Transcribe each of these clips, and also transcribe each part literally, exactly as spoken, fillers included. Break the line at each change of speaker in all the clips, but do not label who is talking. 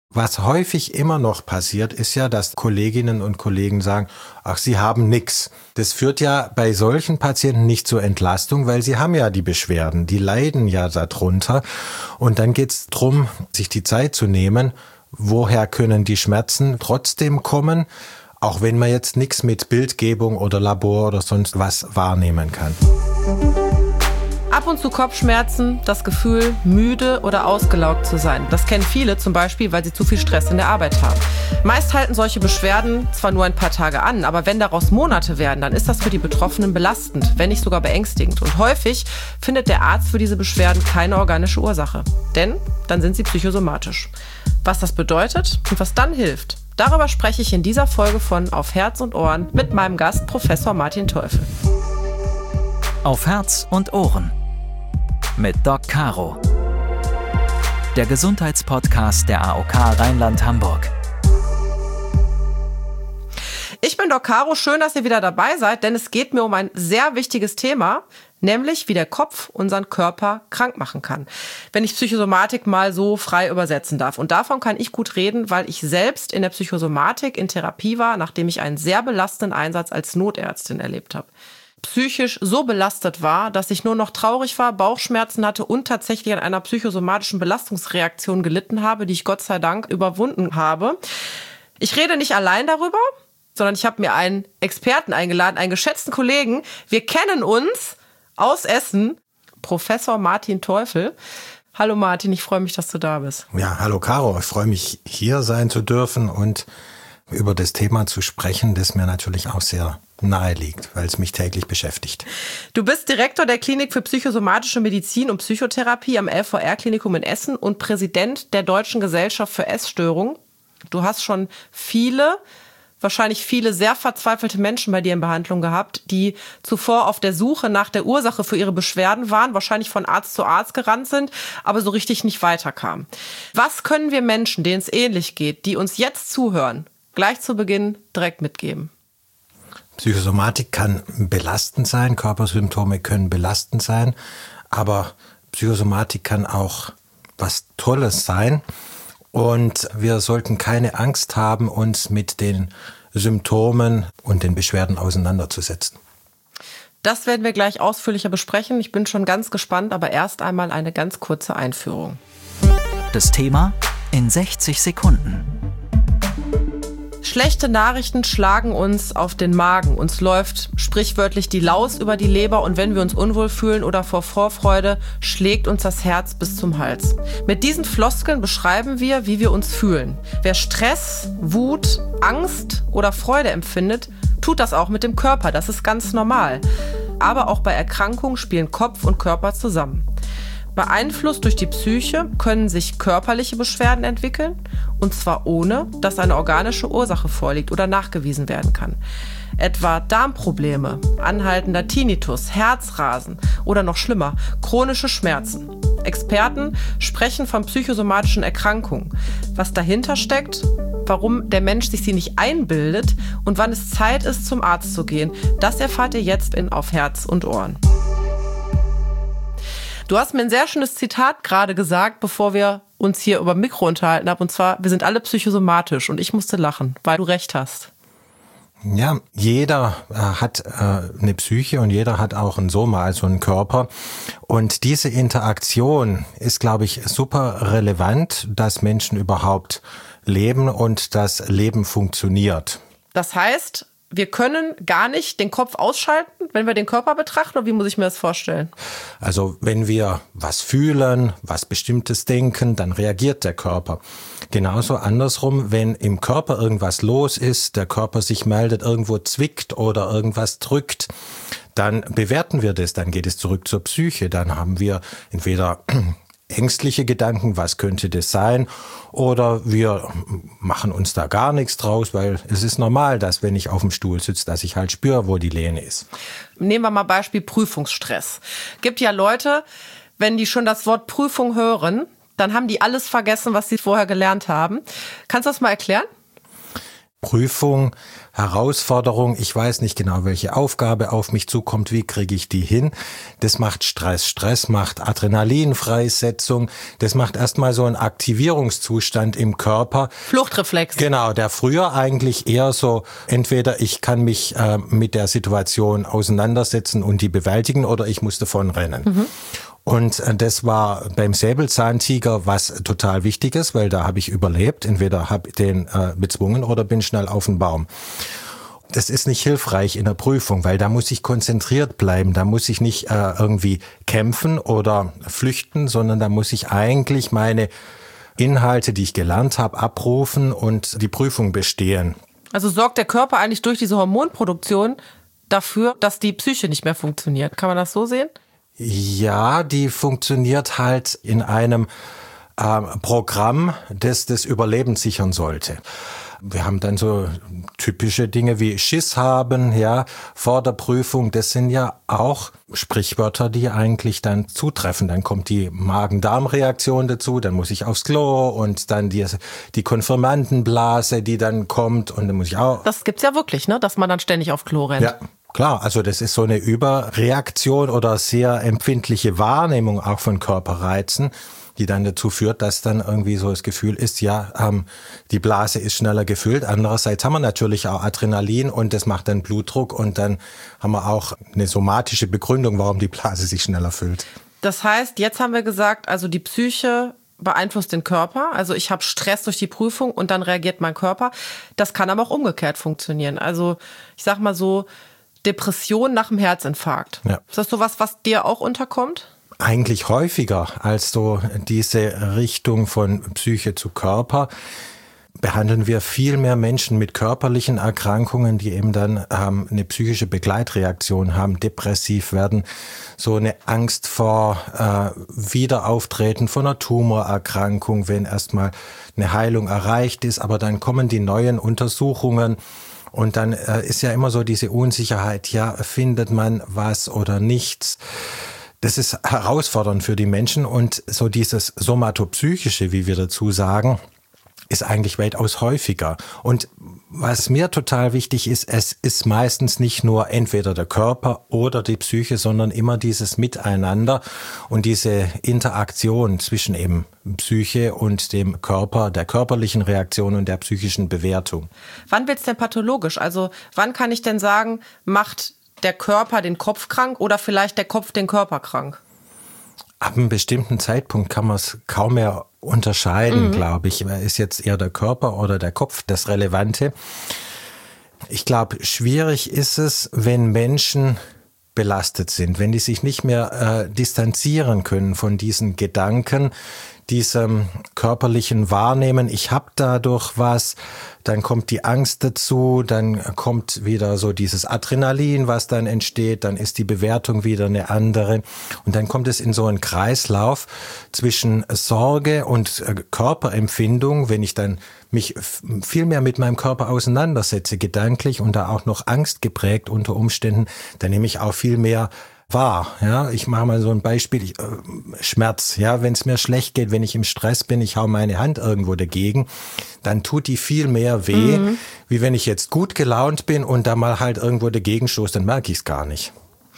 Was häufig immer noch passiert, ist ja, dass Kolleginnen und Kollegen sagen, ach, sie haben nix. Das führt ja bei solchen Patienten nicht zur Entlastung, weil sie haben ja die Beschwerden, die leiden ja darunter. Und dann geht's drum, sich die Zeit zu nehmen, woher können die Schmerzen trotzdem kommen, auch wenn man jetzt nichts mit Bildgebung oder Labor oder sonst was wahrnehmen kann.
Ab und zu Kopfschmerzen, das Gefühl, müde oder ausgelaugt zu sein. Das kennen viele zum Beispiel, weil sie zu viel Stress in der Arbeit haben. Meist halten solche Beschwerden zwar nur ein paar Tage an, aber wenn daraus Monate werden, dann ist das für die Betroffenen belastend, wenn nicht sogar beängstigend. Und häufig findet der Arzt für diese Beschwerden keine organische Ursache. Denn dann sind sie psychosomatisch. Was das bedeutet und was dann hilft, darüber spreche ich in dieser Folge von Auf Herz und Ohren mit meinem Gast Professor Martin Teufel.
Auf Herz und Ohren mit Doc Caro. Der Gesundheitspodcast der A O K Rheinland-Hamburg.
Ich bin Doc Caro, schön, dass ihr wieder dabei seid, denn es geht mir um ein sehr wichtiges Thema, nämlich wie der Kopf unseren Körper krank machen kann. Wenn ich Psychosomatik mal so frei übersetzen darf. Und davon kann ich gut reden, weil ich selbst in der Psychosomatik in Therapie war, nachdem ich einen sehr belastenden Einsatz als Notärztin erlebt habe. Psychisch so belastet war, dass ich nur noch traurig war, Bauchschmerzen hatte und tatsächlich an einer psychosomatischen Belastungsreaktion gelitten habe, die ich Gott sei Dank überwunden habe. Ich rede nicht allein darüber, sondern ich habe mir einen Experten eingeladen, einen geschätzten Kollegen. Wir kennen uns aus Essen, Professor Martin Teufel. Hallo Martin, ich freue mich, dass du da bist.
Ja, hallo Caro, ich freue mich, hier sein zu dürfen und über das Thema zu sprechen, das mir natürlich auch sehr nahe liegt, weil es mich täglich beschäftigt.
Du bist Direktor der Klinik für psychosomatische Medizin und Psychotherapie am L V R-Klinikum in Essen und Präsident der Deutschen Gesellschaft für Essstörungen. Du hast schon viele, wahrscheinlich viele sehr verzweifelte Menschen bei dir in Behandlung gehabt, die zuvor auf der Suche nach der Ursache für ihre Beschwerden waren, wahrscheinlich von Arzt zu Arzt gerannt sind, aber so richtig nicht weiterkamen. Was können wir Menschen, denen es ähnlich geht, die uns jetzt zuhören, gleich zu Beginn direkt mitgeben?
Psychosomatik kann belastend sein, Körpersymptome können belastend sein, aber Psychosomatik kann auch was Tolles sein. Und wir sollten keine Angst haben, uns mit den Symptomen und den Beschwerden auseinanderzusetzen.
Das werden wir gleich ausführlicher besprechen. Ich bin schon ganz gespannt, aber erst einmal eine ganz kurze Einführung.
Das Thema in sechzig Sekunden.
Schlechte Nachrichten schlagen uns auf den Magen. Uns läuft sprichwörtlich die Laus über die Leber und wenn wir uns unwohl fühlen oder vor Vorfreude, schlägt uns das Herz bis zum Hals. Mit diesen Floskeln beschreiben wir, wie wir uns fühlen. Wer Stress, Wut, Angst oder Freude empfindet, tut das auch mit dem Körper. Das ist ganz normal. Aber auch bei Erkrankungen spielen Kopf und Körper zusammen. Beeinflusst durch die Psyche können sich körperliche Beschwerden entwickeln, und zwar ohne, dass eine organische Ursache vorliegt oder nachgewiesen werden kann. Etwa Darmprobleme, anhaltender Tinnitus, Herzrasen oder noch schlimmer, chronische Schmerzen. Experten sprechen von psychosomatischen Erkrankungen. Was dahinter steckt, warum der Mensch sich sie nicht einbildet und wann es Zeit ist, zum Arzt zu gehen, das erfahrt ihr jetzt in Auf Herz und Ohren. Du hast mir ein sehr schönes Zitat gerade gesagt, bevor wir uns hier über Mikro unterhalten haben. Und zwar, wir sind alle psychosomatisch. Und ich musste lachen, weil du recht hast.
Ja, jeder äh, hat äh, eine Psyche und jeder hat auch ein Soma, also einen Körper. Und diese Interaktion ist, glaube ich, super relevant, dass Menschen überhaupt leben und das Leben funktioniert.
Das heißt, wir können gar nicht den Kopf ausschalten, wenn wir den Körper betrachten, oder wie muss ich mir das vorstellen?
Also wenn wir was fühlen, was Bestimmtes denken, dann reagiert der Körper. Genauso andersrum, wenn im Körper irgendwas los ist, der Körper sich meldet, irgendwo zwickt oder irgendwas drückt, dann bewerten wir das, dann geht es zurück zur Psyche, dann haben wir entweder ängstliche Gedanken, was könnte das sein? Oder wir machen uns da gar nichts draus, weil es ist normal, dass wenn ich auf dem Stuhl sitze, dass ich halt spüre, wo die Lehne ist.
Nehmen wir mal Beispiel Prüfungsstress. Gibt ja Leute, wenn die schon das Wort Prüfung hören, dann haben die alles vergessen, was sie vorher gelernt haben. Kannst du das mal erklären?
Prüfung, Herausforderung, ich weiß nicht genau, welche Aufgabe auf mich zukommt, wie kriege ich die hin. Das macht Stress. Stress macht Adrenalinfreisetzung. Das macht erstmal so einen Aktivierungszustand im Körper.
Fluchtreflex.
Genau, der früher eigentlich eher so, entweder ich kann mich äh, mit der Situation auseinandersetzen und die bewältigen oder ich muss davon rennen. Mhm. Und das war beim Säbelzahntiger was total Wichtiges, weil da habe ich überlebt. Entweder habe ich den äh, bezwungen oder bin schnell auf den Baum. Das ist nicht hilfreich in der Prüfung, weil da muss ich konzentriert bleiben. Da muss ich nicht äh, irgendwie kämpfen oder flüchten, sondern da muss ich eigentlich meine Inhalte, die ich gelernt habe, abrufen und die Prüfung bestehen.
Also sorgt der Körper eigentlich durch diese Hormonproduktion dafür, dass die Psyche nicht mehr funktioniert. Kann man das so sehen?
Ja, die funktioniert halt in einem äh, Programm, das das Überleben sichern sollte. Wir haben dann so typische Dinge wie Schiss haben, ja, vor der Prüfung. Das sind ja auch Sprichwörter, die eigentlich dann zutreffen. Dann kommt die Magen-Darm-Reaktion dazu, dann muss ich aufs Klo und dann die, die Konfirmandenblase, die dann kommt und dann muss ich auch...
Das gibt's ja wirklich, ne, dass man dann ständig auf Klo rennt.
Ja. Klar, also das ist so eine Überreaktion oder sehr empfindliche Wahrnehmung auch von Körperreizen, die dann dazu führt, dass dann irgendwie so das Gefühl ist, ja, ähm, die Blase ist schneller gefüllt. Andererseits haben wir natürlich auch Adrenalin und das macht dann Blutdruck und dann haben wir auch eine somatische Begründung, warum die Blase sich schneller füllt.
Das heißt, jetzt haben wir gesagt, also die Psyche beeinflusst den Körper. Also ich habe Stress durch die Prüfung und dann reagiert mein Körper. Das kann aber auch umgekehrt funktionieren. Also ich sag mal so, Depression nach dem Herzinfarkt. Ja. Ist das sowas, was dir auch unterkommt?
Eigentlich häufiger als so diese Richtung von Psyche zu Körper. Behandeln wir viel mehr Menschen mit körperlichen Erkrankungen, die eben dann ähm, eine psychische Begleitreaktion haben, depressiv werden, so eine Angst vor äh, Wiederauftreten von einer Tumorerkrankung, wenn erstmal eine Heilung erreicht ist, aber dann kommen die neuen Untersuchungen. Und dann äh, ist ja immer so diese Unsicherheit, ja, findet man was oder nichts. Das ist herausfordernd für die Menschen und so dieses Somatopsychische, wie wir dazu sagen, ist eigentlich weitaus häufiger. Und was mir total wichtig ist, es ist meistens nicht nur entweder der Körper oder die Psyche, sondern immer dieses Miteinander und diese Interaktion zwischen eben Psyche und dem Körper, der körperlichen Reaktion und der psychischen Bewertung.
Wann wird's denn pathologisch? Also wann kann ich denn sagen, macht der Körper den Kopf krank oder vielleicht der Kopf den Körper krank?
Ab einem bestimmten Zeitpunkt kann man es kaum mehr unterscheiden, mhm. glaube ich. Ist jetzt eher der Körper oder der Kopf das Relevante? Ich glaube, schwierig ist es, wenn Menschen belastet sind, wenn die sich nicht mehr äh, distanzieren können von diesen Gedanken, diesem körperlichen Wahrnehmen, ich habe dadurch was, dann kommt die Angst dazu, dann kommt wieder so dieses Adrenalin, was dann entsteht, dann ist die Bewertung wieder eine andere und dann kommt es in so einen Kreislauf zwischen Sorge und Körperempfindung, wenn ich dann mich viel mehr mit meinem Körper auseinandersetze, gedanklich und da auch noch Angst geprägt unter Umständen, dann nehme ich auch viel mehr wahr. Ja, ich mache mal so ein Beispiel, ich, äh, Schmerz, ja, wenn es mir schlecht geht, wenn ich im Stress bin, ich hau meine Hand irgendwo dagegen, dann tut die viel mehr weh, mhm. wie wenn ich jetzt gut gelaunt bin und da mal halt irgendwo dagegen stoße, dann merke ich es gar nicht.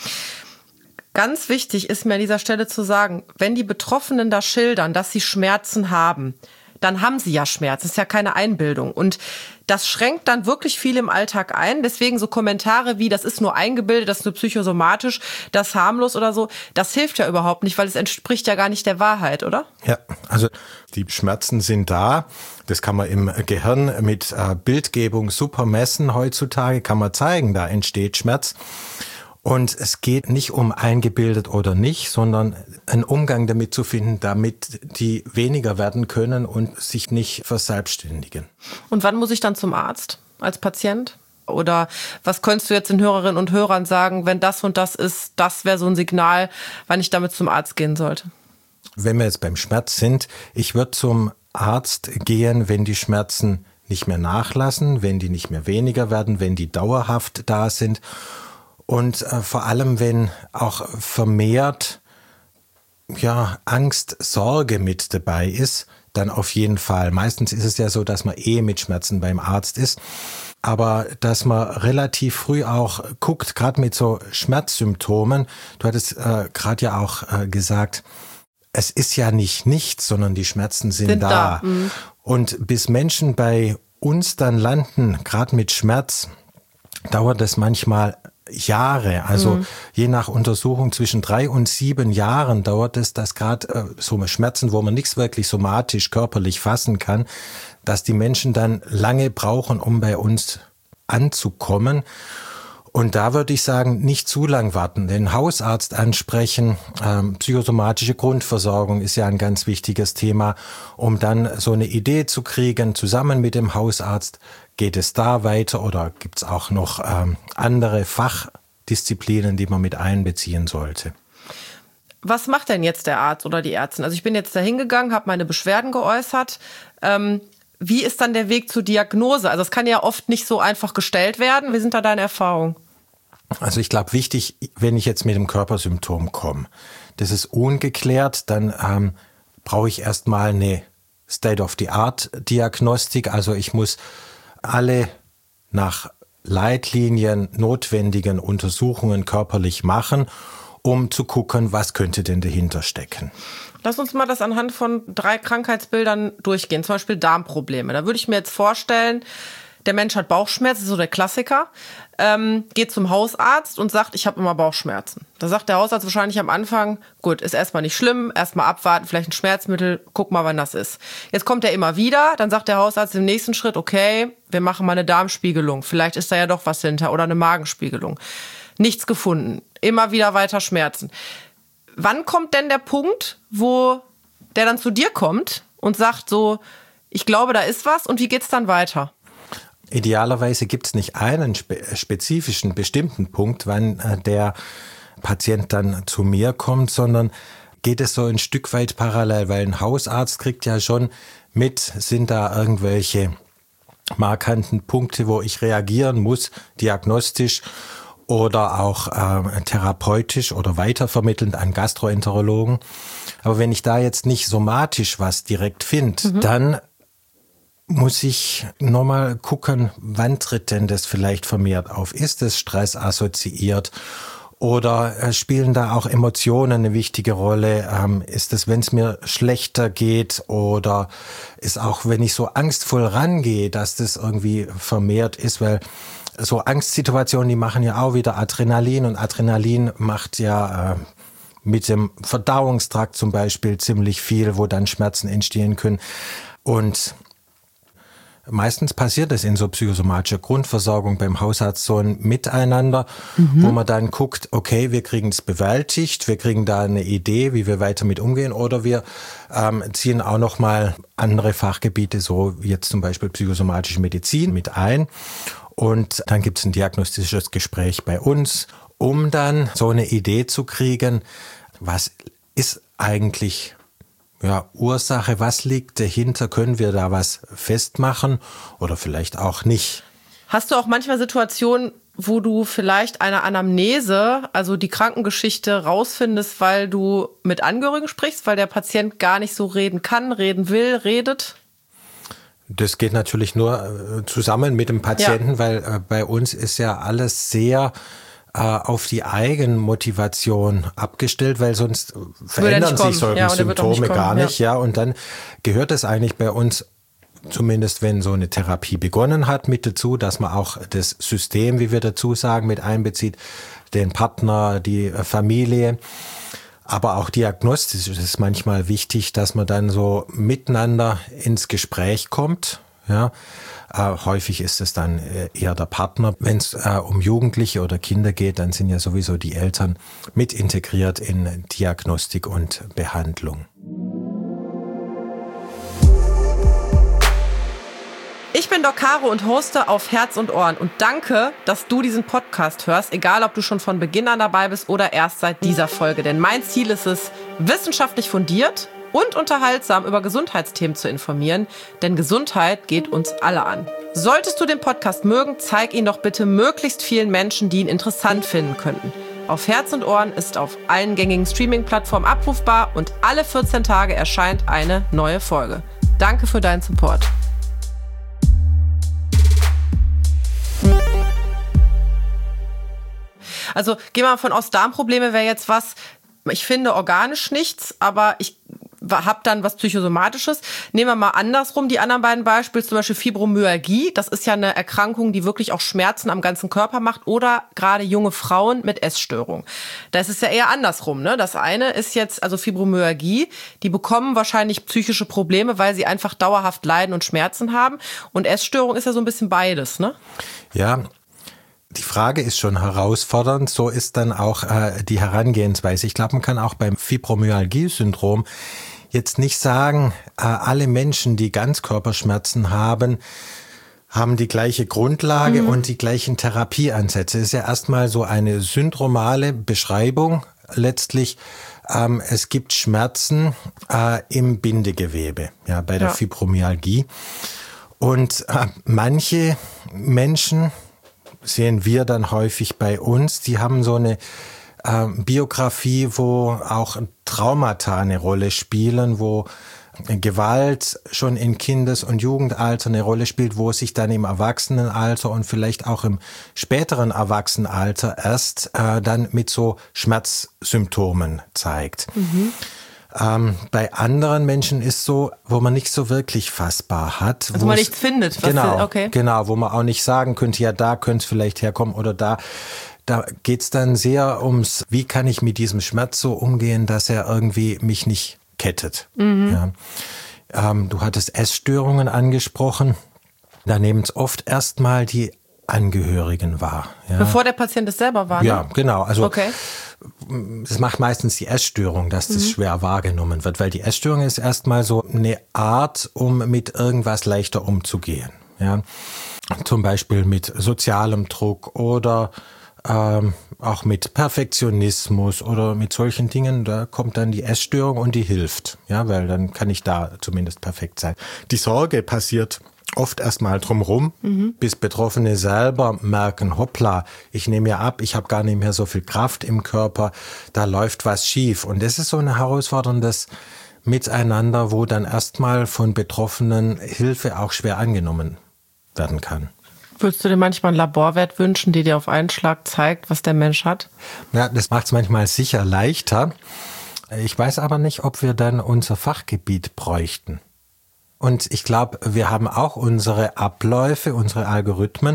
Ganz wichtig ist mir an dieser Stelle zu sagen, wenn die Betroffenen da schildern, dass sie Schmerzen haben, dann haben sie ja Schmerz. Das ist ja keine Einbildung. Und das schränkt dann wirklich viel im Alltag ein. Deswegen so Kommentare wie, das ist nur eingebildet, das ist nur psychosomatisch, das ist harmlos oder so, das hilft ja überhaupt nicht, weil es entspricht ja gar nicht der Wahrheit, oder?
Ja, also die Schmerzen sind da. Das kann man im Gehirn mit äh, Bildgebung super messen. Heutzutage kann man zeigen, da entsteht Schmerz. Und es geht nicht um eingebildet oder nicht, sondern einen Umgang damit zu finden, damit die weniger werden können und sich nicht verselbstständigen.
Und wann muss ich dann zum Arzt als Patient? Oder was könntest du jetzt den Hörerinnen und Hörern sagen, wenn das und das ist, das wäre so ein Signal, wann ich damit zum Arzt gehen sollte?
Wenn wir jetzt beim Schmerz sind, ich würde zum Arzt gehen, wenn die Schmerzen nicht mehr nachlassen, wenn die nicht mehr weniger werden, wenn die dauerhaft da sind. Und äh, vor allem, wenn auch vermehrt ja, Angst, Sorge mit dabei ist, dann auf jeden Fall. Meistens ist es ja so, dass man eh mit Schmerzen beim Arzt ist. Aber dass man relativ früh auch guckt, gerade mit so Schmerzsymptomen, du hattest äh, gerade ja auch äh, gesagt, es ist ja nicht nichts, sondern die Schmerzen sind, sind da. da. Mhm. Und bis Menschen bei uns dann landen, gerade mit Schmerz, dauert es manchmal Jahre. Also mhm. je nach Untersuchung zwischen drei und sieben Jahren dauert es, dass gerade äh, so Schmerzen, wo man nichts wirklich somatisch, körperlich fassen kann, dass die Menschen dann lange brauchen, um bei uns anzukommen. Und da würde ich sagen, nicht zu lang warten, den Hausarzt ansprechen. Ähm, psychosomatische Grundversorgung ist ja ein ganz wichtiges Thema, um dann so eine Idee zu kriegen, zusammen mit dem Hausarzt, geht es da weiter oder gibt es auch noch ähm, andere Fachdisziplinen, die man mit einbeziehen sollte?
Was macht denn jetzt der Arzt oder die Ärztin? Also ich bin jetzt da hingegangen, habe meine Beschwerden geäußert. Ähm, wie ist dann der Weg zur Diagnose? Also es kann ja oft nicht so einfach gestellt werden. Wie sind da deine Erfahrungen?
Also ich glaube, wichtig, wenn ich jetzt mit dem Körpersymptom komme, das ist ungeklärt, dann ähm, brauche ich erstmal eine State-of-the-Art-Diagnostik. Also ich muss alle nach Leitlinien notwendigen Untersuchungen körperlich machen, um zu gucken, was könnte denn dahinter stecken.
Lass uns mal das anhand von drei Krankheitsbildern durchgehen, zum Beispiel Darmprobleme. Da würde ich mir jetzt vorstellen, der Mensch hat Bauchschmerzen, das ist so der Klassiker, ähm, geht zum Hausarzt und sagt, ich habe immer Bauchschmerzen. Da sagt der Hausarzt wahrscheinlich am Anfang, gut, ist erstmal nicht schlimm, erstmal abwarten, vielleicht ein Schmerzmittel, guck mal, wann das ist. Jetzt kommt er immer wieder, dann sagt der Hausarzt im nächsten Schritt, okay, wir machen mal eine Darmspiegelung, vielleicht ist da ja doch was hinter oder eine Magenspiegelung. Nichts gefunden, immer wieder weiter Schmerzen. Wann kommt denn der Punkt, wo der dann zu dir kommt und sagt so, ich glaube, da ist was und wie geht's dann weiter?
Idealerweise gibt es nicht einen spe- spezifischen, bestimmten Punkt, wann äh, der Patient dann zu mir kommt, sondern geht es so ein Stück weit parallel, weil ein Hausarzt kriegt ja schon mit, sind da irgendwelche markanten Punkte, wo ich reagieren muss, diagnostisch oder auch äh, therapeutisch oder weitervermittelnd an Gastroenterologen. Aber wenn ich da jetzt nicht somatisch was direkt finde, mhm. dann muss ich nochmal gucken, wann tritt denn das vielleicht vermehrt auf? Ist es stressassoziiert? Oder äh, spielen da auch Emotionen eine wichtige Rolle? Ähm, ist es, wenn es mir schlechter geht? Oder ist auch, wenn ich so angstvoll rangehe, dass das irgendwie vermehrt ist? Weil so Angstsituationen, die machen ja auch wieder Adrenalin. Und Adrenalin macht ja äh, mit dem Verdauungstrakt zum Beispiel ziemlich viel, wo dann Schmerzen entstehen können. Und meistens passiert es in so psychosomatischer Grundversorgung beim Hausarzt so ein Miteinander, mhm. wo man dann guckt, okay, wir kriegen es bewältigt, wir kriegen da eine Idee, wie wir weiter mit umgehen, oder wir ähm, ziehen auch nochmal andere Fachgebiete, so wie jetzt zum Beispiel psychosomatische Medizin, mit ein. Und dann gibt es ein diagnostisches Gespräch bei uns, um dann so eine Idee zu kriegen, was ist eigentlich ja, Ursache, was liegt dahinter, können wir da was festmachen oder vielleicht auch nicht.
Hast du auch manchmal Situationen, wo du vielleicht eine Anamnese, also die Krankengeschichte rausfindest, weil du mit Angehörigen sprichst, weil der Patient gar nicht so reden kann, reden will, redet?
Das geht natürlich nur äh, zusammen mit dem Patienten, ja. weil äh, bei uns ist ja alles sehr äh, auf die Eigenmotivation abgestellt, weil sonst verändern sich solche ja, Symptome nicht gar nicht. Ja. ja, und dann gehört es eigentlich bei uns, zumindest wenn so eine Therapie begonnen hat, mit dazu, dass man auch das System, wie wir dazu sagen, mit einbezieht, den Partner, die Familie. Aber auch diagnostisch ist es manchmal wichtig, dass man dann so miteinander ins Gespräch kommt. Ja, äh, häufig ist es dann eher der Partner. Wenn es äh, um Jugendliche oder Kinder geht, dann sind ja sowieso die Eltern mit integriert in Diagnostik und Behandlung.
Ich bin Doc Caro und hoste auf Herz und Ohren und danke, dass du diesen Podcast hörst, egal ob du schon von Beginn an dabei bist oder erst seit dieser Folge. Denn mein Ziel ist es, wissenschaftlich fundiert und unterhaltsam über Gesundheitsthemen zu informieren, denn Gesundheit geht uns alle an. Solltest du den Podcast mögen, zeig ihn doch bitte möglichst vielen Menschen, die ihn interessant finden könnten. Auf Herz und Ohren ist auf allen gängigen Streaming-Plattformen abrufbar und alle vierzehn Tage erscheint eine neue Folge. Danke für deinen Support. Also gehen wir mal von aus, Darmprobleme wäre jetzt was, ich finde organisch nichts, aber ich habe dann was Psychosomatisches. Nehmen wir mal andersrum die anderen beiden Beispiele, zum Beispiel Fibromyalgie. Das ist ja eine Erkrankung, die wirklich auch Schmerzen am ganzen Körper macht, oder gerade junge Frauen mit Essstörung. Da ist es ja eher andersrum, ne? Das eine ist jetzt, also Fibromyalgie, die bekommen wahrscheinlich psychische Probleme, weil sie einfach dauerhaft leiden und Schmerzen haben. Und Essstörung ist ja so ein bisschen beides, ne?
Ja, die Frage ist schon herausfordernd, so ist dann auch äh, die Herangehensweise. Ich glaube, man kann auch beim Fibromyalgie-Syndrom jetzt nicht sagen, äh, alle Menschen, die Ganzkörperschmerzen haben, haben die gleiche Grundlage mhm. und die gleichen Therapieansätze. Es ist ja erstmal so eine syndromale Beschreibung letztlich. Ähm, es gibt Schmerzen äh, im Bindegewebe, ja, bei der ja. Fibromyalgie. Und äh, manche Menschen, sehen wir dann häufig bei uns, die haben so eine äh, Biografie, wo auch Traumata eine Rolle spielen, wo Gewalt schon in Kindes- und Jugendalter eine Rolle spielt, wo es sich dann im Erwachsenenalter und vielleicht auch im späteren Erwachsenenalter erst äh, dann mit so Schmerzsymptomen zeigt. Mhm. Ähm, bei anderen Menschen ist so, wo man nicht so wirklich fassbar hat.
Also wo man nichts findet. Was
genau,
für, okay.
genau, wo man auch nicht sagen könnte, ja, da könnte es vielleicht herkommen oder da. Da geht's dann sehr ums, wie kann ich mit diesem Schmerz so umgehen, dass er irgendwie mich nicht kettet. Mhm. Ja. Ähm, du hattest Essstörungen angesprochen. Da nehmen es oft erstmal die Angehörigen wahr. Ja.
Bevor der Patient es selber war? Ne?
Ja, genau. Also
okay.
Das macht meistens die Essstörung, dass das mhm. schwer wahrgenommen wird, weil die Essstörung ist erstmal so eine Art, um mit irgendwas leichter umzugehen. Ja? Zum Beispiel mit sozialem Druck oder ähm, auch mit Perfektionismus oder mit solchen Dingen. Da kommt dann die Essstörung und die hilft, ja, weil dann kann ich da zumindest perfekt sein. Die Sorge passiert oft erstmal drumherum, mhm. bis Betroffene selber merken, hoppla, ich nehme ja ab, ich habe gar nicht mehr so viel Kraft im Körper, da läuft was schief. Und das ist so ein herausforderndes Miteinander, wo dann erstmal von Betroffenen Hilfe auch schwer angenommen werden kann.
Würdest du dir manchmal einen Laborwert wünschen, der dir auf einen Schlag zeigt, was der Mensch hat?
Ja, das macht es manchmal sicher leichter. Ich weiß aber nicht, ob wir dann unser Fachgebiet bräuchten. Und ich glaube, wir haben auch unsere Abläufe, unsere Algorithmen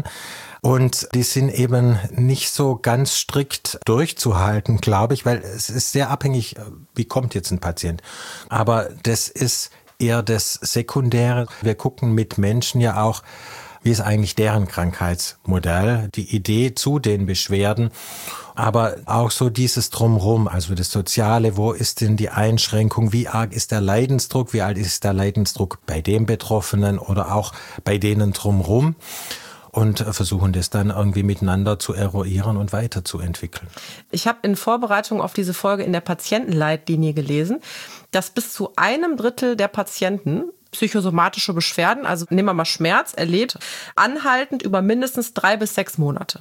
und die sind eben nicht so ganz strikt durchzuhalten, glaube ich, weil es ist sehr abhängig, wie kommt jetzt ein Patient. Aber das ist eher das Sekundäre. Wir gucken mit Menschen ja auch, wie ist eigentlich deren Krankheitsmodell, die Idee zu den Beschwerden, aber auch so dieses Drumherum, also das Soziale, wo ist denn die Einschränkung, wie arg ist der Leidensdruck, wie alt ist der Leidensdruck bei dem Betroffenen oder auch bei denen drumherum und versuchen das dann irgendwie miteinander zu eruieren und weiterzuentwickeln.
Ich habe in Vorbereitung auf diese Folge in der Patientenleitlinie gelesen, dass bis zu einem Drittel der Patienten psychosomatische Beschwerden, also nehmen wir mal Schmerz, erlebt, anhaltend über mindestens drei bis sechs Monate.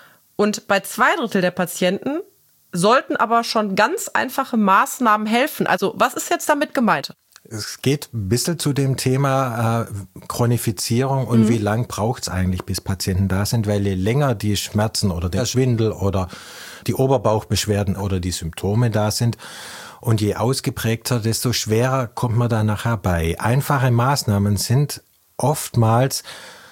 Und bei zwei Drittel der Patienten sollten aber schon ganz einfache Maßnahmen helfen. Also was ist jetzt damit gemeint?
Es geht ein bisschen zu dem Thema äh, Chronifizierung und mhm. wie lang braucht es eigentlich, bis Patienten da sind, weil je länger die Schmerzen oder der Schwindel oder die Oberbauchbeschwerden oder die Symptome da sind, und je ausgeprägter, desto schwerer kommt man da nachher bei. Einfache Maßnahmen sind oftmals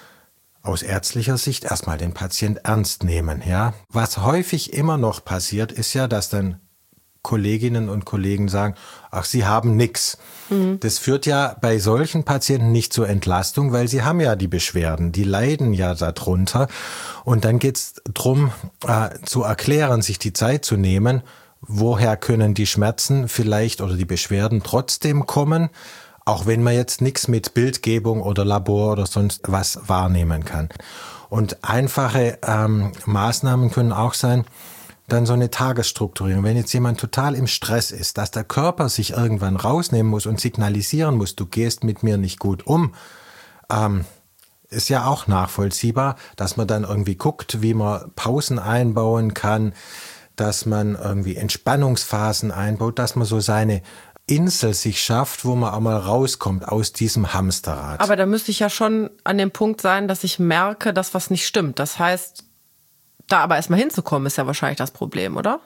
aus ärztlicher Sicht erstmal den Patient ernst nehmen. Ja? Was häufig immer noch passiert, ist ja, dass dann Kolleginnen und Kollegen sagen, ach, sie haben nix. Mhm. Das führt ja bei solchen Patienten nicht zur Entlastung, weil sie haben ja die Beschwerden, die leiden ja darunter. Und dann geht's drum, äh, zu erklären, sich die Zeit zu nehmen, woher können die Schmerzen vielleicht oder die Beschwerden trotzdem kommen, auch wenn man jetzt nichts mit Bildgebung oder Labor oder sonst was wahrnehmen kann. Und einfache ähm, Maßnahmen können auch sein, dann so eine Tagesstrukturierung. Wenn jetzt jemand total im Stress ist, dass der Körper sich irgendwann rausnehmen muss und signalisieren muss, du gehst mit mir nicht gut um, ähm, ist ja auch nachvollziehbar, dass man dann irgendwie guckt, wie man Pausen einbauen kann, dass man irgendwie Entspannungsphasen einbaut, dass man so seine Insel sich schafft, wo man auch mal rauskommt aus diesem Hamsterrad.
Aber da müsste ich ja schon an dem Punkt sein, dass ich merke, dass was nicht stimmt. Das heißt, da aber erstmal hinzukommen, ist ja wahrscheinlich das Problem, oder?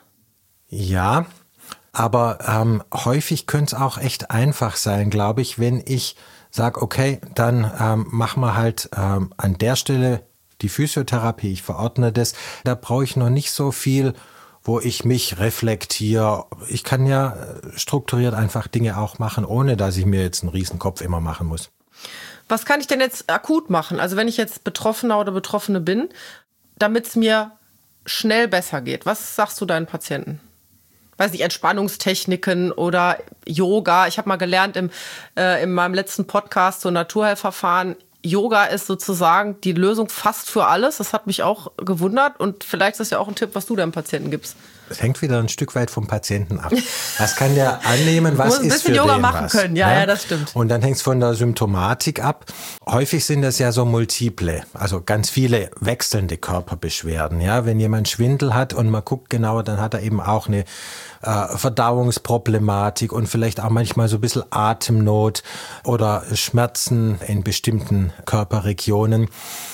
Ja, aber ähm, häufig könnte es auch echt einfach sein, glaube ich, wenn ich sage, okay, dann ähm, machen wir halt ähm, an der Stelle die Physiotherapie, ich verordne das. Da brauche ich noch nicht so viel, wo ich mich reflektiere. Ich kann ja strukturiert einfach Dinge auch machen, ohne dass ich mir jetzt einen Riesenkopf immer machen muss.
Was kann ich denn jetzt akut machen? Also wenn ich jetzt Betroffener oder Betroffene bin, damit es mir schnell besser geht. Was sagst du deinen Patienten? Weiß nicht, Entspannungstechniken oder Yoga. Ich habe mal gelernt im, äh, in meinem letzten Podcast, so Naturheilverfahren, Yoga ist sozusagen die Lösung fast für alles. Das hat mich auch gewundert und vielleicht ist das ja auch ein Tipp, was du deinem Patienten gibst.
Es hängt wieder ein Stück weit vom Patienten ab. Was kann der annehmen, was ist für den was?
Muss ein bisschen Yoga machen können, ja, ja, ja, das stimmt.
Und dann hängt es von der Symptomatik ab. Häufig sind das ja so multiple, also ganz viele wechselnde Körperbeschwerden. Ja, wenn jemand Schwindel hat und man guckt genauer, dann hat er eben auch eine äh, Verdauungsproblematik und vielleicht auch manchmal so ein bisschen Atemnot oder Schmerzen in bestimmten Körperregionen.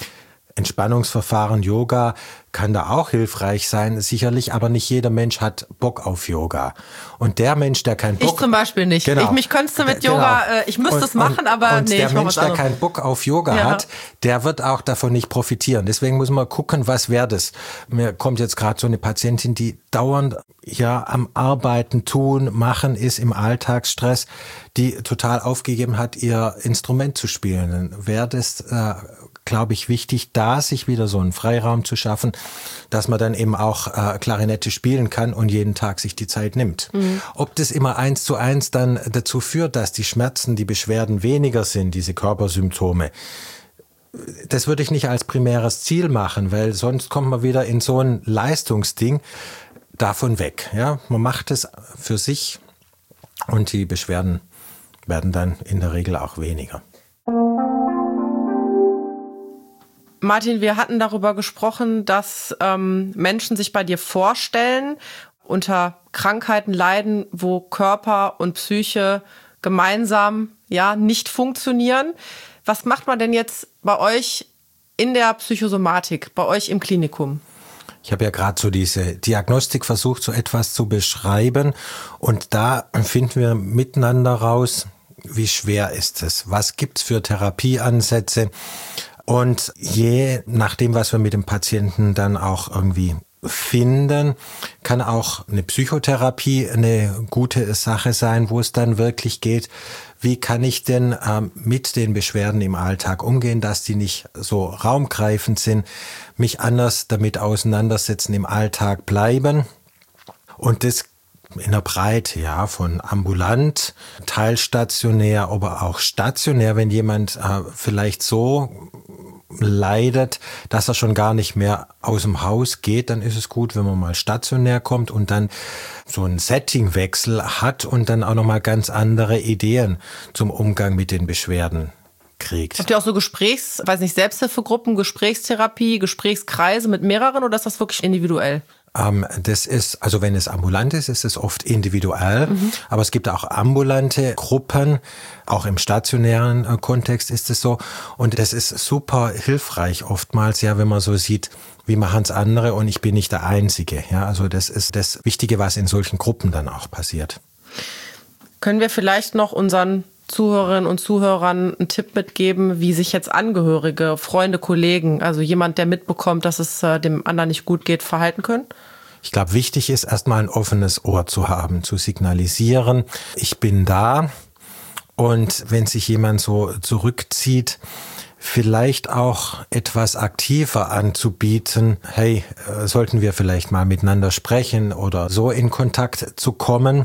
Entspannungsverfahren, Yoga kann da auch hilfreich sein, sicherlich, aber nicht jeder Mensch hat Bock auf Yoga. Und der Mensch, der keinen Bock...
Ich zum Beispiel nicht.
Genau,
ich mich könntest mit Yoga, genau. äh, ich müsste es machen, aber
und
nee,
der
ich mach
Mensch,
was
der keinen Bock auf Yoga
ja.
hat, der wird auch davon nicht profitieren. Deswegen muss man gucken, was wäre das. Mir kommt jetzt gerade so eine Patientin, die dauernd ja am Arbeiten, tun, machen ist im Alltagsstress, die total aufgegeben hat, ihr Instrument zu spielen. Dann wäre das... Äh, glaube ich, wichtig, da sich wieder so einen Freiraum zu schaffen, dass man dann eben auch äh, Klarinette spielen kann und jeden Tag sich die Zeit nimmt. Mhm. Ob das immer eins zu eins dann dazu führt, dass die Schmerzen, die Beschwerden weniger sind, diese Körpersymptome, das würde ich nicht als primäres Ziel machen, weil sonst kommt man wieder in so ein Leistungsding davon weg. Ja, man macht es für sich und die Beschwerden werden dann in der Regel auch weniger.
Martin, wir hatten darüber gesprochen, dass ähm, Menschen sich bei dir vorstellen, unter Krankheiten leiden, wo Körper und Psyche gemeinsam ja nicht funktionieren. Was macht man denn jetzt bei euch in der Psychosomatik, bei euch im Klinikum?
Ich habe ja gerade so diese Diagnostik versucht, so etwas zu beschreiben. Und da finden wir miteinander raus, wie schwer ist es? Was gibt's für Therapieansätze? Und je nachdem, was wir mit dem Patienten dann auch irgendwie finden, kann auch eine Psychotherapie eine gute Sache sein, wo es dann wirklich geht, wie kann ich denn ähm, mit den Beschwerden im Alltag umgehen, dass die nicht so raumgreifend sind, mich anders damit auseinandersetzen, im Alltag bleiben. Und das in der Breite, ja, von ambulant, teilstationär, aber auch stationär, wenn jemand äh, vielleicht so leidet, dass er schon gar nicht mehr aus dem Haus geht, dann ist es gut, wenn man mal stationär kommt und dann so einen Settingwechsel hat und dann auch nochmal ganz andere Ideen zum Umgang mit den Beschwerden kriegt.
Habt ihr auch so Gesprächs, weiß nicht, Selbsthilfegruppen, Gesprächstherapie, Gesprächskreise mit mehreren oder ist das wirklich individuell?
Ähm, das ist, also wenn es ambulant ist, ist es oft individuell, mhm. aber es gibt auch ambulante Gruppen, auch im stationären äh, Kontext ist es so und das ist super hilfreich oftmals, ja, wenn man so sieht, wie machen es andere und ich bin nicht der Einzige, ja, also das ist das Wichtige, was in solchen Gruppen dann auch passiert.
Können wir vielleicht noch unseren Zuhörerinnen und Zuhörern einen Tipp mitgeben, wie sich jetzt Angehörige, Freunde, Kollegen, also jemand, der mitbekommt, dass es äh, dem anderen nicht gut geht, verhalten können?
Ich glaube, wichtig ist erstmal ein offenes Ohr zu haben, zu signalisieren, ich bin da und wenn sich jemand so zurückzieht, vielleicht auch etwas aktiver anzubieten, hey, äh, sollten wir vielleicht mal miteinander sprechen oder so in Kontakt zu kommen.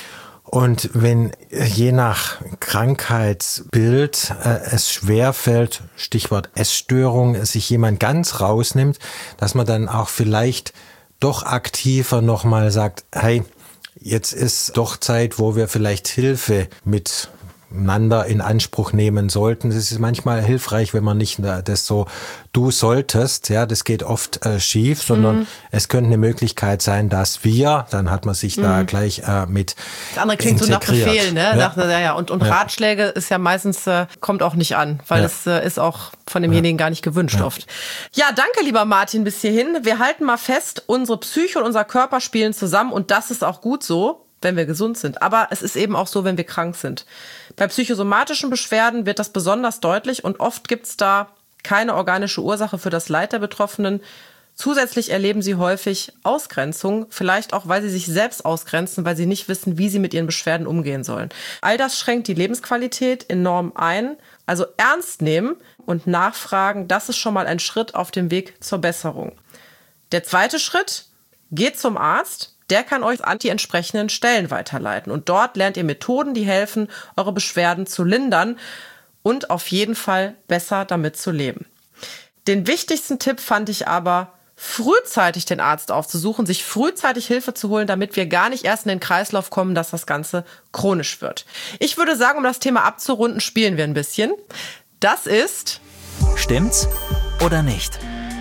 Und wenn je nach Krankheitsbild äh, es schwerfällt, Stichwort Essstörung, sich jemand ganz rausnimmt, dass man dann auch vielleicht doch aktiver nochmal sagt, hey, jetzt ist doch Zeit, wo wir vielleicht Hilfe mit miteinander in Anspruch nehmen sollten. Es ist manchmal hilfreich, wenn man nicht das so du solltest, ja, das geht oft äh, schief, sondern mhm. es könnte eine Möglichkeit sein, dass wir, dann hat man sich mhm. da gleich äh, mit
das andere klingt integriert. So nach Befehl, ne? Ja. Nach, ja, ja. Und, und
ja.
Ratschläge ist ja meistens, äh, kommt auch nicht an, weil
Ja.
es äh, ist auch von demjenigen
Ja.
gar nicht gewünscht
Ja.
oft. Ja, danke, lieber Martin, bis hierhin. Wir halten mal fest, unsere Psyche und unser Körper spielen zusammen und das ist auch gut so, wenn wir gesund sind. Aber es ist eben auch so, wenn wir krank sind. Bei psychosomatischen Beschwerden wird das besonders deutlich und oft gibt es da keine organische Ursache für das Leid der Betroffenen. Zusätzlich erleben sie häufig Ausgrenzung, vielleicht auch, weil sie sich selbst ausgrenzen, weil sie nicht wissen, wie sie mit ihren Beschwerden umgehen sollen. All das schränkt die Lebensqualität enorm ein. Also ernst nehmen und nachfragen, das ist schon mal ein Schritt auf dem Weg zur Besserung. Der zweite Schritt, geht zum Arzt. Der kann euch an die entsprechenden Stellen weiterleiten. Und dort lernt ihr Methoden, die helfen, eure Beschwerden zu lindern und auf jeden Fall besser damit zu leben. Den wichtigsten Tipp fand ich aber, frühzeitig den Arzt aufzusuchen, sich frühzeitig Hilfe zu holen, damit wir gar nicht erst in den Kreislauf kommen, dass das Ganze chronisch wird. Ich würde sagen, um das Thema abzurunden, spielen wir ein bisschen. Das ist...
Stimmt's oder nicht?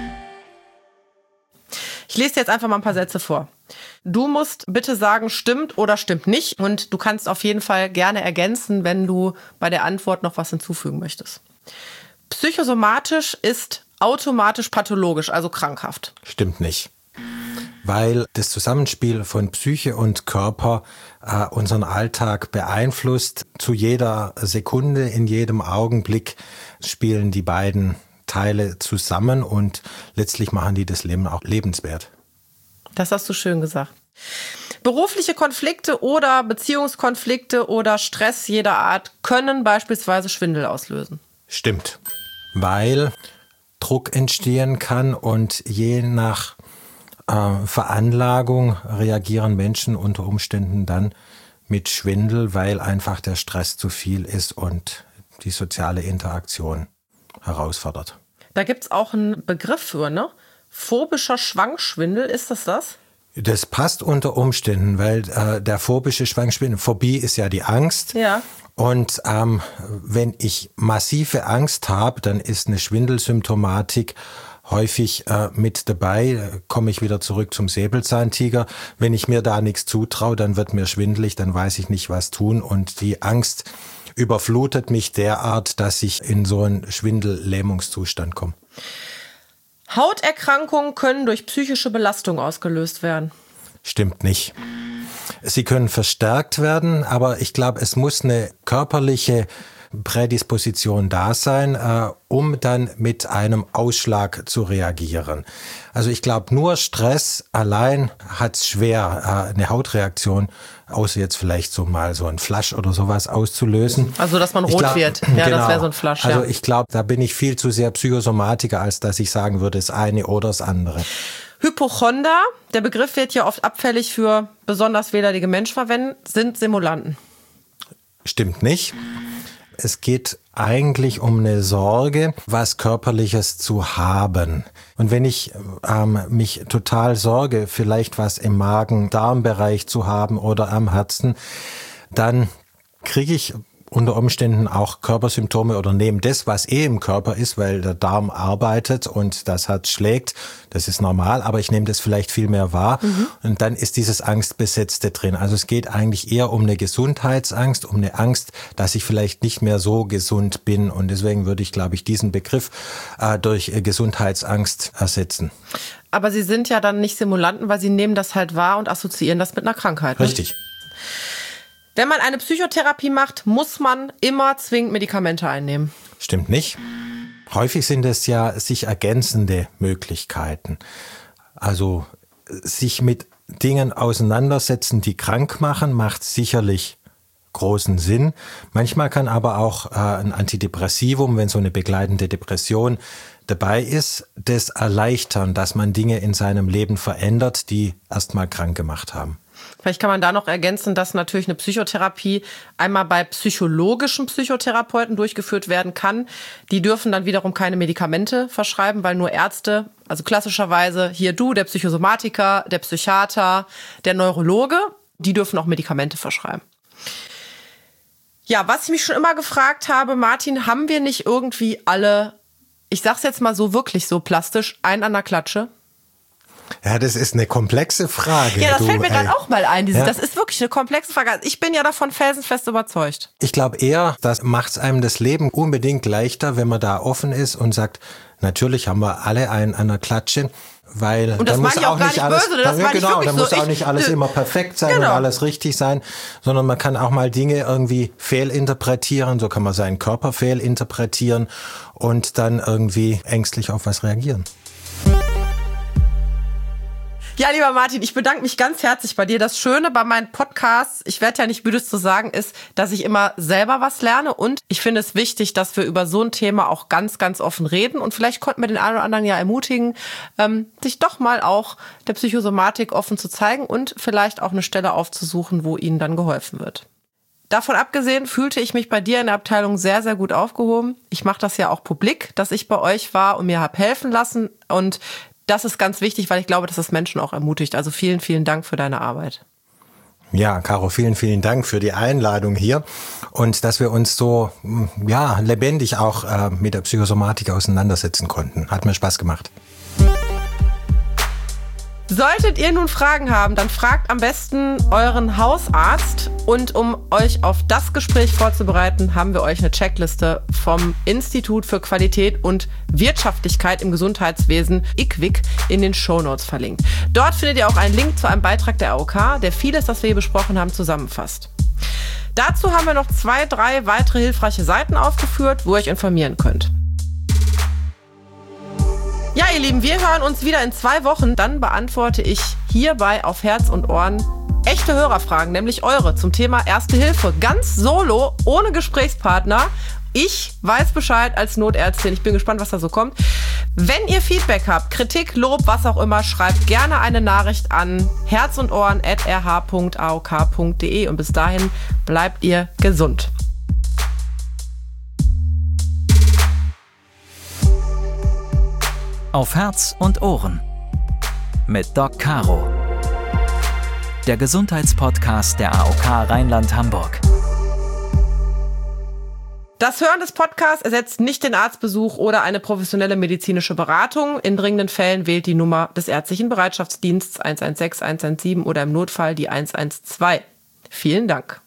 Ich lese dir jetzt einfach mal ein paar Sätze vor. Du musst bitte sagen, stimmt oder stimmt nicht. Und du kannst auf jeden Fall gerne ergänzen, wenn du bei der Antwort noch was hinzufügen möchtest. Psychosomatisch ist automatisch pathologisch, also krankhaft.
Stimmt nicht. Weil das Zusammenspiel von Psyche und Körper äh, unseren Alltag beeinflusst. Zu jeder Sekunde, in jedem Augenblick spielen die beiden Teile zusammen und letztlich machen die das Leben auch lebenswert.
Das hast du schön gesagt. Berufliche Konflikte oder Beziehungskonflikte oder Stress jeder Art können beispielsweise Schwindel auslösen.
Stimmt, weil Druck entstehen kann und je nach äh, Veranlagung reagieren Menschen unter Umständen dann mit Schwindel, weil einfach der Stress zu viel ist und die soziale Interaktion herausfordert.
Da gibt's auch einen Begriff für, ne? Phobischer Schwangschwindel, ist das das?
Das passt unter Umständen, weil äh, der phobische Schwangschwindel, Phobie ist ja die Angst.
Ja.
Und ähm, wenn ich massive Angst habe, dann ist eine Schwindelsymptomatik häufig äh, mit dabei. Komme ich wieder zurück zum Säbelzahntiger. Wenn ich mir da nichts zutraue, dann wird mir schwindelig, dann weiß ich nicht, was tun. Und die Angst überflutet mich derart, dass ich in so einen Schwindellähmungszustand komme.
Hauterkrankungen können durch psychische Belastung ausgelöst werden.
Stimmt nicht. Sie können verstärkt werden, aber ich glaube, es muss eine körperliche Prädisposition da sein, äh, um dann mit einem Ausschlag zu reagieren. Also ich glaube, nur Stress allein hat es schwer, äh, eine Hautreaktion, außer jetzt vielleicht so mal so ein Flash oder sowas auszulösen.
Also dass man rot
glaub,
wird. Ja,
genau.
Das wäre so ein Flash.
Also
ja.
ich glaube, da bin ich viel zu sehr Psychosomatiker, als dass ich sagen würde, das eine oder das andere.
Hypochonder, der Begriff wird ja oft abfällig für besonders wehleidige Menschen verwendet, sind Simulanten.
Stimmt nicht. Es geht eigentlich um eine Sorge, was Körperliches zu haben. Und wenn ich ähm, mich total sorge, vielleicht was im Magen-Darm-Bereich zu haben oder am Herzen, dann kriege ich unter Umständen auch Körpersymptome oder nehme das, was eh im Körper ist, weil der Darm arbeitet und das Herz schlägt. Das ist normal, aber ich nehme das vielleicht viel mehr wahr. Mhm. Und dann ist dieses Angstbesetzte drin. Also es geht eigentlich eher um eine Gesundheitsangst, um eine Angst, dass ich vielleicht nicht mehr so gesund bin. Und deswegen würde ich, glaube ich, diesen Begriff äh, durch äh, Gesundheitsangst ersetzen.
Aber Sie sind ja dann nicht Simulanten, weil Sie nehmen das halt wahr und assoziieren das mit einer Krankheit. Ne?
Richtig.
Wenn man eine Psychotherapie macht, muss man immer zwingend Medikamente einnehmen.
Stimmt nicht. Häufig sind es ja sich ergänzende Möglichkeiten. Also sich mit Dingen auseinandersetzen, die krank machen, macht sicherlich großen Sinn. Manchmal kann aber auch äh, ein Antidepressivum, wenn so eine begleitende Depression dabei ist, das erleichtern, dass man Dinge in seinem Leben verändert, die erstmal krank gemacht haben.
Vielleicht kann man da noch ergänzen, dass natürlich eine Psychotherapie einmal bei psychologischen Psychotherapeuten durchgeführt werden kann. Die dürfen dann wiederum keine Medikamente verschreiben, weil nur Ärzte, also klassischerweise hier du, der Psychosomatiker, der Psychiater, der Neurologe, die dürfen auch Medikamente verschreiben. Ja, was ich mich schon immer gefragt habe, Martin, haben wir nicht irgendwie alle, ich sag's jetzt mal so wirklich so plastisch, einen an der Klatsche?
Ja, das ist eine komplexe Frage.
Ja, das
du,
fällt mir gerade auch mal ein. Dieses,
ja.
Das ist wirklich eine komplexe Frage. Ich bin ja davon felsenfest überzeugt.
Ich glaube eher, das macht einem das Leben unbedingt leichter, wenn man da offen ist und sagt, natürlich haben wir alle einen an der Klatsche. Weil
und das
dann muss
ich auch,
auch
gar
nicht
nicht
alles,
böse, das
dann, genau, dann
so.
muss auch
ich,
nicht alles
äh,
immer perfekt sein
genau.
und alles richtig sein, sondern man kann auch mal Dinge irgendwie fehlinterpretieren, so kann man seinen Körper fehlinterpretieren und dann irgendwie ängstlich auf was reagieren.
Ja, lieber Martin, ich bedanke mich ganz herzlich bei dir. Das Schöne bei meinen Podcasts, ich werde ja nicht müde zu sagen, ist, dass ich immer selber was lerne und ich finde es wichtig, dass wir über so ein Thema auch ganz, ganz offen reden und vielleicht konnten wir den einen oder anderen ja ermutigen, ähm, sich doch mal auch der Psychosomatik offen zu zeigen und vielleicht auch eine Stelle aufzusuchen, wo ihnen dann geholfen wird. Davon abgesehen fühlte ich mich bei dir in der Abteilung sehr, sehr gut aufgehoben. Ich mache das ja auch publik, dass ich bei euch war und mir habe helfen lassen und das ist ganz wichtig, weil ich glaube, dass das Menschen auch ermutigt. Also vielen, vielen Dank für deine Arbeit.
Ja, Caro, vielen, vielen Dank für die Einladung hier und dass wir uns so ja, lebendig auch äh, mit der Psychosomatik auseinandersetzen konnten. Hat mir Spaß gemacht.
Solltet ihr nun Fragen haben, dann fragt am besten euren Hausarzt. Und um euch auf das Gespräch vorzubereiten, haben wir euch eine Checkliste vom Institut für Qualität und Wirtschaftlichkeit im Gesundheitswesen, I Q W I C, in den Shownotes verlinkt. Dort findet ihr auch einen Link zu einem Beitrag der A O K, der vieles, was wir hier besprochen haben, zusammenfasst. Dazu haben wir noch zwei, drei weitere hilfreiche Seiten aufgeführt, wo ihr euch informieren könnt. Ja, ihr Lieben, wir hören uns wieder in zwei Wochen. Dann beantworte ich hierbei auf Herz und Ohren echte Hörerfragen, nämlich eure zum Thema Erste Hilfe. Ganz solo, ohne Gesprächspartner. Ich weiß Bescheid als Notärztin. Ich bin gespannt, was da so kommt. Wenn ihr Feedback habt, Kritik, Lob, was auch immer, schreibt gerne eine Nachricht an herz und ohren at r h punkt a o k punkt d e und bis dahin bleibt ihr gesund.
Auf Herz und Ohren mit Doc Caro. Der Gesundheitspodcast der A O K Rheinland-Hamburg.
Das Hören des Podcasts ersetzt nicht den Arztbesuch oder eine professionelle medizinische Beratung. In dringenden Fällen wählt die Nummer des ärztlichen Bereitschaftsdienstes eins eins sechs, eins eins sieben oder im Notfall die eins eins zwei. Vielen Dank.